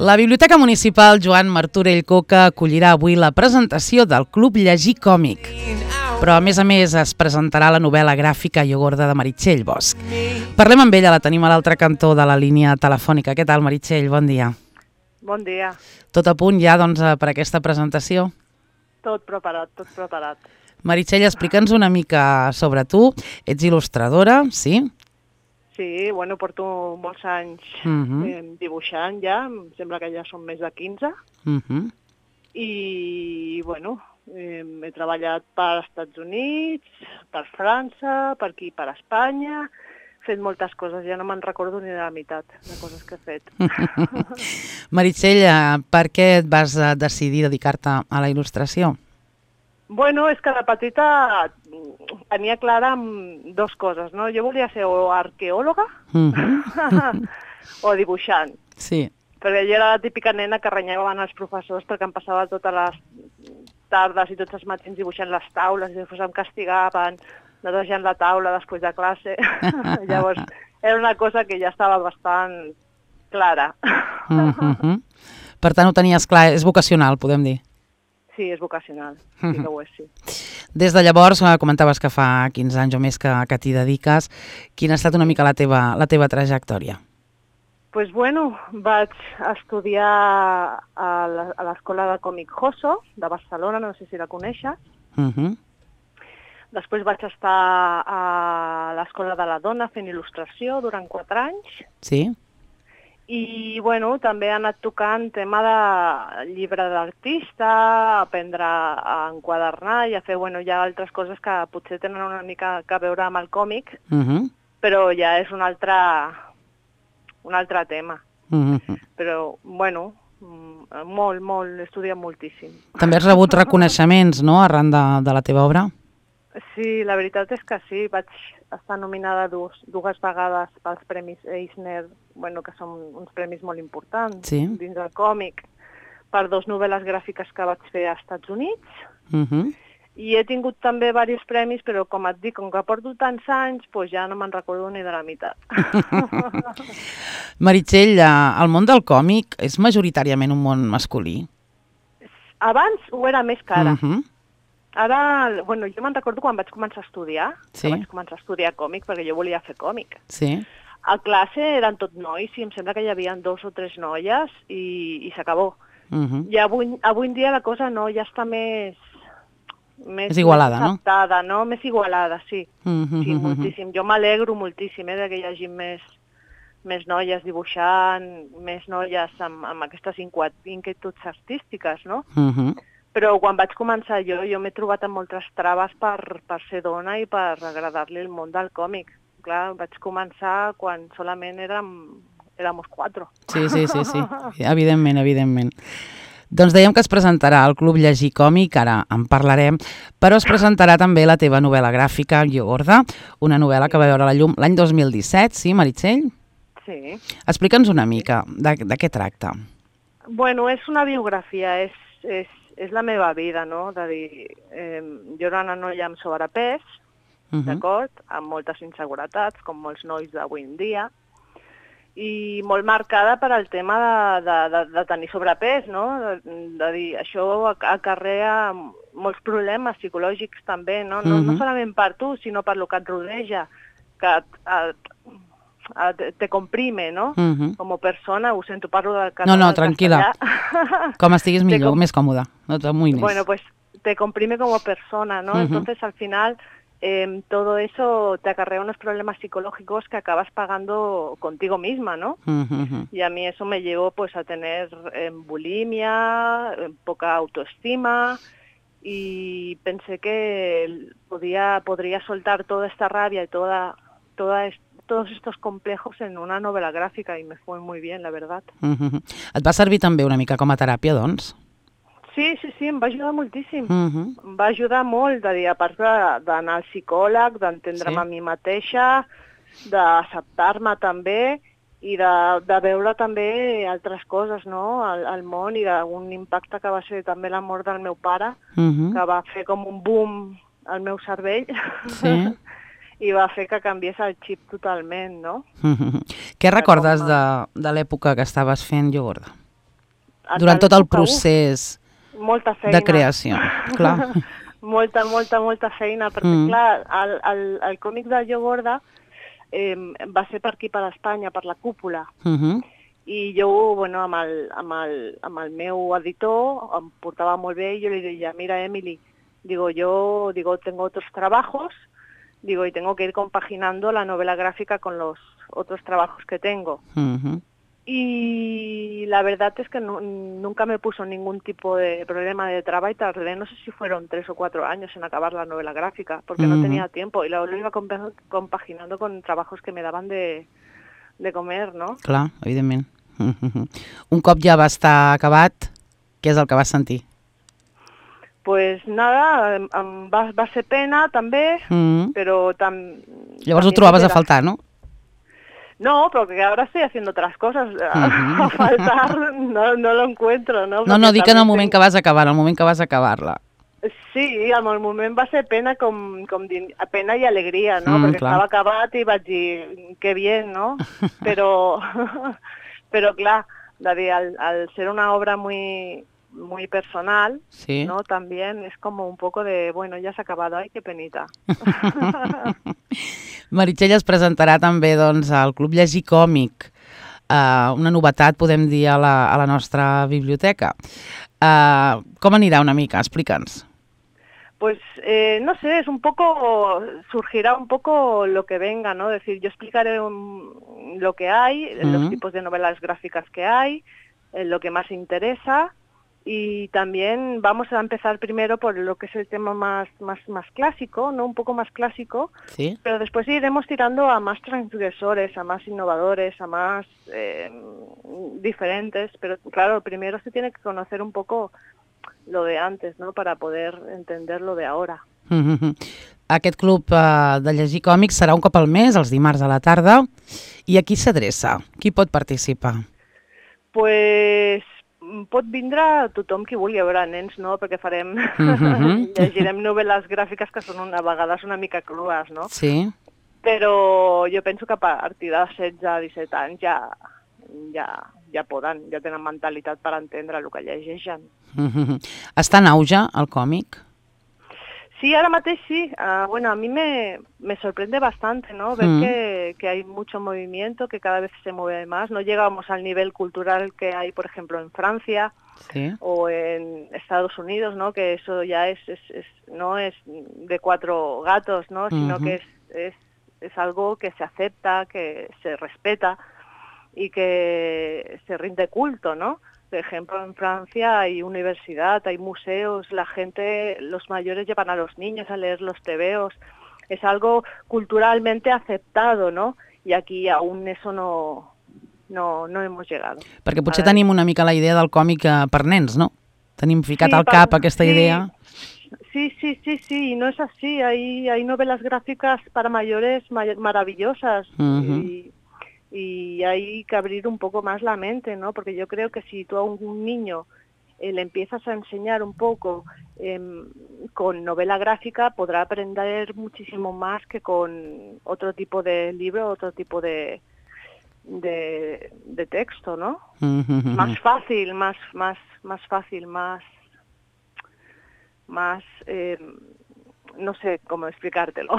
La Biblioteca Municipal Joan Martorell Coca acollirà avui la presentació del Club Llegir Còmic. Però, a més, es presentarà la novel·la gràfica Llogorda de Meritxell Bosch. Parlem amb ella, la tenim a l'altre cantó de la línia telefònica. Què tal, Meritxell? Bon dia. Bon dia. Tot a punt ja per aquesta presentació? Tot preparat, tot preparat. Meritxell, explica'ns una mica sobre tu. Ets il·lustradora, sí? Sí, bueno, porto molts anys dibuixant ja, em sembla que ja són més de 15. I, bueno, he treballat per Estats Units, per França, per aquí, per Espanya. He fet moltes coses, ja no me'n recordo ni de la meitat de coses que he fet. Meritxell, per què et vas decidir dedicar-te a la il·lustració? Bueno, és que de petita tenia clara dues coses, no? Jo volia ser o arqueòloga o dibuixant. Sí. Perquè jo era la típica nena que renyaven els professors perquè em passava totes les tardes i tots els matins dibuixant les taules i després em castigaven netejant la taula després de classe. Llavors, era una cosa que ja estava bastant clara. Per tant, ho tenies clar, és vocacional, podem dir. Sí, és vocacional, sí que ho és, sí. Des de llavors, comentaves que fa 15 anys o més que t'hi dediques. Quina ha estat una mica la teva trajectòria? Doncs bueno, vaig estudiar a l'Escola de Còmic Joso, de Barcelona, no sé si la coneixes. Després vaig estar a l'Escola de la Dona fent il·lustració durant 4 anys. Sí. I, bueno, també he anat tocant tema de llibre d'artista, aprendre a enquadernar i a fer, bueno, ja altres coses que potser tenen una mica a veure amb el còmic, però ja és un altre tema. Però, bueno, molt, he estudiat moltíssim. També has rebut reconeixements, no?, arran de la teva obra? Sí, la veritat és que sí, vaig estar nominada dues vegades pels Premis Eisner, bueno, que són uns premis molt importants dins del còmic, per 2 novel·les gràfiques que vaig fer als Estats Units. I he tingut també diversos premis, però com et dic, com que porto tants anys, doncs ja no me'n recordo ni de la meitat. Meritxell, el món del còmic és majoritàriament un món masculí? Abans ho era més que ara. Ara, bueno, jo me'n recordo quan vaig començar a estudiar, que vaig començar a estudiar còmic perquè jo volia fer còmic. Sí. A classe eren tot nois i em sembla que hi havia 2 o 3 noies i s'acabó. I avui en dia la cosa no, ja està més igualada, no? Més igualada, sí. Sí, moltíssim. Jo m'alegro moltíssim que hi hagi més noies dibuixant, més noies amb aquestes inquietuds artístiques, no? Però quan vaig començar jo m'he trobat amb moltes traves per ser dona i per agradar-li el món del còmic. Clar, vaig començar quan solament éramos 4. Sí, evidentment. Doncs dèiem que es presentarà al Club Llegir Còmic, ara en parlarem, però es presentarà també la teva novel·la gràfica, Llogorda, una novel·la que va veure la llum l'any 2017, sí, Meritxell? Sí. Explica'ns una mica de què tracta. Bueno, és una biografia, és la meva vida, no? De dir, jo era una noia amb sobrepès, d'acord? Amb moltes inseguretats, com molts nois d'avui en dia, i molt marcada per al tema de tenir sobrepès, no? De dir, això acarrea molts problemes psicològics també, no? No solament per tu, sinó per lo que et rodeja, que te comprime, no? Com a persona, ho sento, parlo del català. No, tranquil·la. Com estiguis millor, més còmoda. No t'amoïnis. Bueno, pues te comprime como persona, ¿no? Entonces, al final, todo eso te acarrea unos problemas psicológicos que acabas pagando contigo misma, ¿no? Y a mí eso me llevó, pues, a tener bulimia, poca autoestima, y pensé que podría soltar toda esta rabia y todos estos complejos en una novela gràfica i me fue muy bien, la verdad. Et va servir també una mica com a teràpia, doncs? Sí, em va ajudar moltíssim. Em va ajudar molt, de dir, a part d'anar al psicòleg, d'entendre'm a mi mateixa, d'acceptar-me també i de veure també altres coses, no?, al món i d'un impacte que va ser també la mort del meu pare, que va fer com un boom al meu cervell. Sí. I va fer que canviés el xip totalment, no? Què recordes de l'època que estaves fent Llogorda? Durant tot el procés de creació, clar. Molta feina, perquè clar, el còmic de Jo Gorda va ser per aquí, per Espanya, per la Cúpula, i jo, bueno, amb el meu editor em portava molt bé i jo li deia, mira, Emily, yo tengo otros trabajos, y tengo que ir compaginando la novela gráfica con los otros trabajos que tengo. Y la verdad es que nunca me puso ningún tipo de problema de trabajo y tardé, no sé si fueron 3 o 4 años en acabar la novela gráfica, porque no tenía tiempo y lo iba compaginando con trabajos que me daban de comer, ¿no? Clar, evidentment. Un cop ja va estar acabat, què és el que vas sentir? Pues nada, va ser pena també, però... Llavors ho trobaves a faltar, no? No, porque ahora estoy haciendo otras cosas. A faltar no lo encuentro, ¿no? No, dic en el moment que vas acabar, en el moment que vas acabar-la. Sí, en el moment va ser pena pena i alegria, no? Perquè estava acabat i vaig dir, que bien, ¿no? Pero clar, al ser una obra muy personal, sí, ¿no? También es como un poco de, bueno, ya s'ha acabat, ai, que penita. Meritxell es presentarà també doncs, al Club Llegir Còmic, una novetat, podem dir, a la nostra biblioteca. Com anirà una mica? Explica'ns. Pues, no sé, surgirá un poco lo que venga, ¿no? Es decir, yo explicaré lo que hay, los tipos de novelas gráficas que hay, lo que más interesa, y también vamos a empezar primero por lo que es el tema más clásico, ¿no? Un poco más clásico, ¿sí? Pero después iremos tirando a más transgresores, a más innovadores, a más diferentes, pero claro, primero se tiene que conocer un poco lo de antes, ¿no? Para poder entender lo de ahora. Aquest club de llegir còmics serà un cop al mes, els dimarts a la tarda, i a qui s'adreça? Qui pot participar? Pues pot vindre tothom qui vulgui, a veure, nens no, perquè farem, llegirem novel·les gràfiques que són a vegades una mica crues, no? Sí. Però jo penso que a partir de 16-17 anys ja poden, ja tenen mentalitat per entendre el que llegeixen. Està en auge el còmic? Sí, ahora mateix sí. Bueno, a mí me sorprende bastante, ¿no? Ver que hay mucho movimiento, que cada vez se mueve más. No llegamos al nivel cultural que hay, por ejemplo, en Francia, ¿sí? O en Estados Unidos, ¿no? Que eso ya no es de 4 gatos, ¿no? Sino que es algo que se acepta, que se respeta y que se rinde culto, ¿no? Por ejemplo, en Francia hay universidad, hay museos, la gente, los mayores llevan a los niños a leer los tebeos. Es algo culturalmente aceptado, ¿no? Y aquí aún eso no hemos llegado. Perquè potser tenim una mica la idea del còmic per nens, no? Tenim ficat al cap aquesta idea. Sí, y no es así. Hay novelas gráficas para mayores maravillosas. Y hay que abrir un poco más la mente, ¿no? Porque yo creo que si tú a un niño le empiezas a enseñar un poco con novela gráfica, podrá aprender muchísimo más que con otro tipo de libro, otro tipo de texto, ¿no? Más fácil, más fácil, más no sé cómo explicártelo.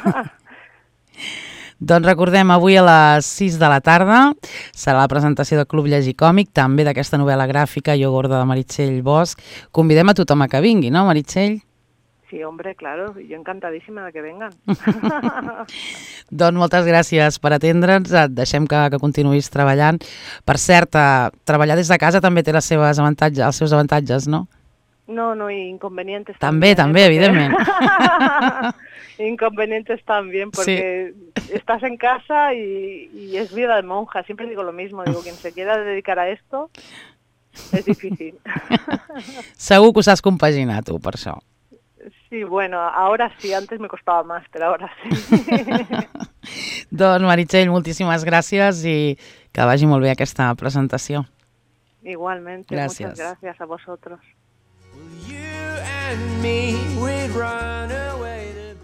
Doncs recordem, avui a les 6 de la tarda serà la presentació del Club Llegir Còmic, també d'aquesta novel·la gràfica Jo Gorda de Meritxell Bosch. Convidem a tothom a que vingui, no, Meritxell? Sí, hombre, claro, yo encantadísima de que vengan. Doncs moltes gràcies per atendre'ns, et deixem que continuïs treballant. Per cert, treballar des de casa també té els seus avantatges, no? No, y inconvenientes también. También, evidentemente. Inconvenientes también, porque estás en casa y es vida de monja. Siempre digo lo mismo, digo, quien se quiera dedicar a esto es difícil. Segur que ho saps compaginar, tu, per això. Sí, bueno, ahora sí, antes me costaba más, pero ahora sí. Doncs, Meritxell, moltíssimes gràcies i que vagi molt bé aquesta presentació. Igualmente, gracias. Muchas gracias a vosotros. You and me, we'd run away.